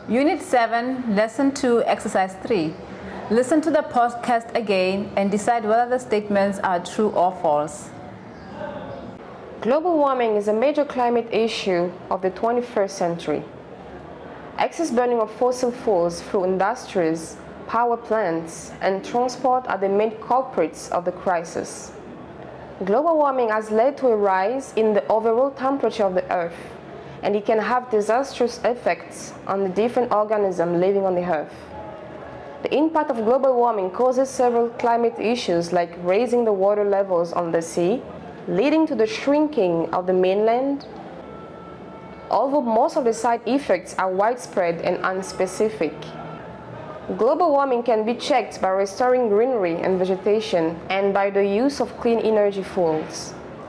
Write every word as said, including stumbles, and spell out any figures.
Unit seven, Lesson two, Exercise three. Listen to the podcast again and decide whether the statements are true or false. Global warming is a major climate issue of the twenty-first century. Excess burning of fossil fuels through industries, power plants, and transport are the main culprits of the crisis. Global warming has led to a rise in the overall temperature of the Earth, and it can have disastrous effects on the different organisms living on the Earth. The impact of global warming causes several climate issues like raising the water levels on the sea, leading to the shrinking of the mainland. Although most of the side effects are widespread and unspecific. Global warming can be checked by restoring greenery and vegetation and by the use of clean energy fuels.